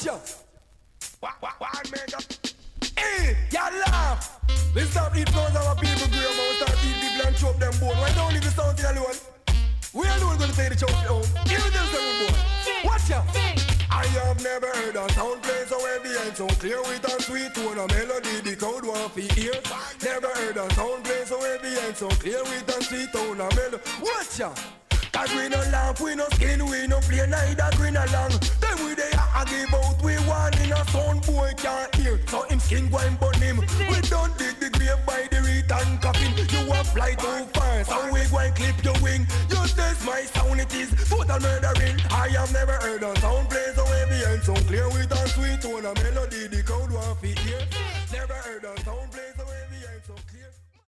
Watch out. Why make up? Hey, y'all laugh. Let's stop eat clothes of our people grow up and start eat people and chop them bone. Why don't leave the sound alone? We alone gonna take the trophy home. Give me them seven boy. Watch out. I have never heard a sound play so heavy and so clear with a sweet tone, a melody the crowd want to hear. Never heard a sound play so heavy and so clear with a sweet tone, a melody. Watch out. Cause we no laugh, we no skin, we no play neither grin along. Then we dey a give out, we want in a sound boy can't hear. So him skin go and burn him. We don't dig the grave by the return coffin. You a fly too far, so we go and clip your wing. You test my sound, it is total murdering. I have never heard a sound play so heavy and so clear with a sweet tone, a melody the crowd want to hear. Never heard a sound play so